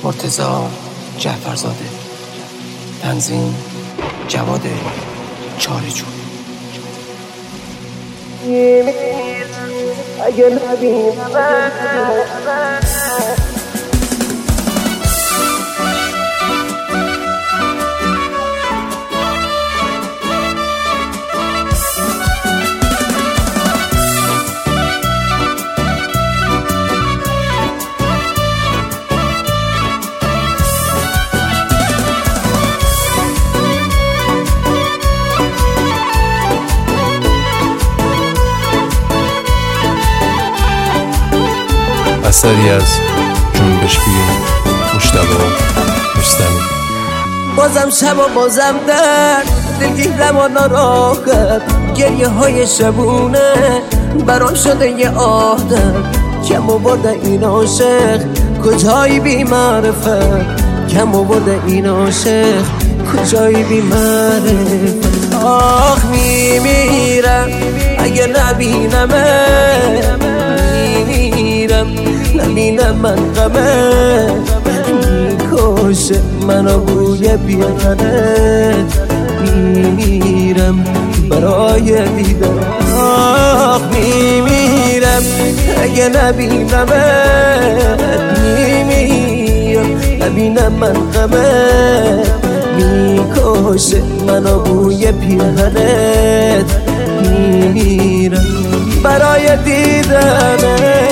مرتضی جعفرزاده. تنظیم جواد چارجو. اگه نبینم اثری از جنبش بین مجتبی رستمی. بازم شب و بازم درد، دلگیرم و ناراحت، گریه های شبونه برام شده یه عادت. کم آورده این عاشق کجایی بی معرفت، کم آورده این عاشق کجایی بی معرفت. آخ میمیرم اگه نبینمه، میمیرم نبینم من غمه، میکشه منو بوی پیرهنت، میمیرم برای دیدن. آخ میمیرم اگه نبینمت، میمیرم نبینم من غمه، میکشه منو بوی پیرهنت، میمیرم برای دیدنت.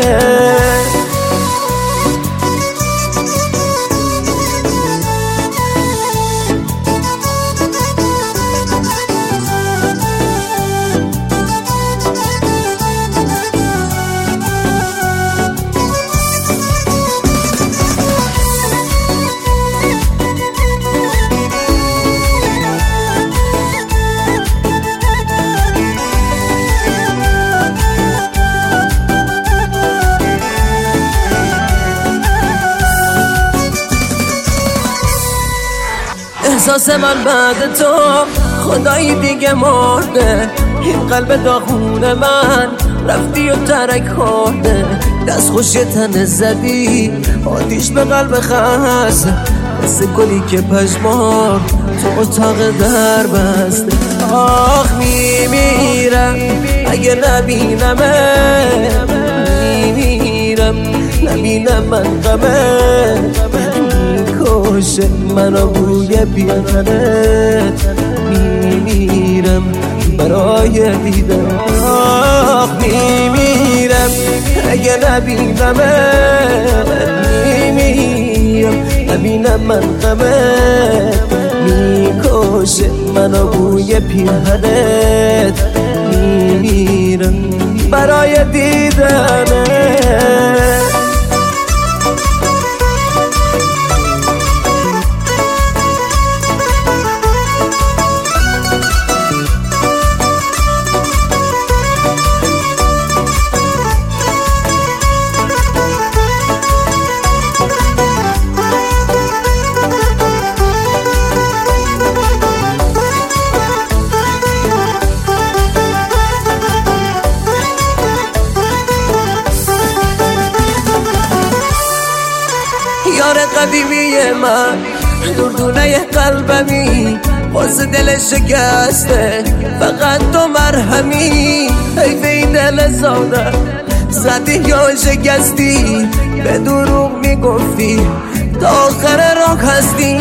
احساس من بعد تو خدایی دیگه مرده، این قلب داغون من رفتی و ترک خورده. دست خوش تن زدی آتیش به قلب خسته، مثل گلی که پژمرد تو اتاق در بسته. آخ میمیرم اگه نبینمه، میمیرم نبینم من غمه، میکشه منو بوی پیرهنت، میمیرم برای دیدن. آخ میمیرم اگه نبینمه، میمیرم نبینم من غمه، میکشه منو بوی پیرهنت، میمیرم برای دیدنت. یار قدیمی من دردونه قلبمی، باز دل شکسته فقط تو مرهمی. حیف این دل ساده زدی یا شکستی، به دروغ میگفتی تا آخر راه هستی.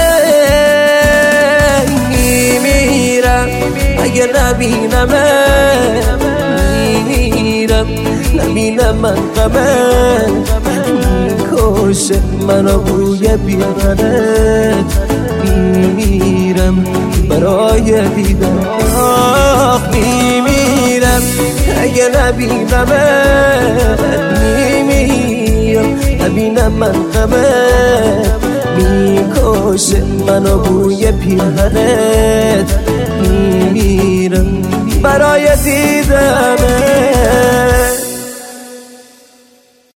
میمیرم اگه نبینمه، میمیرم نبینم من غمه، میکشه منو بوی پیرهنت، میمیرم برای دیدن. آخ میمیرم اگه نبینمه، میمیرم نبینم من غمه، میکشه منو بوی پیرهنت، میمیرم برای دیدنت.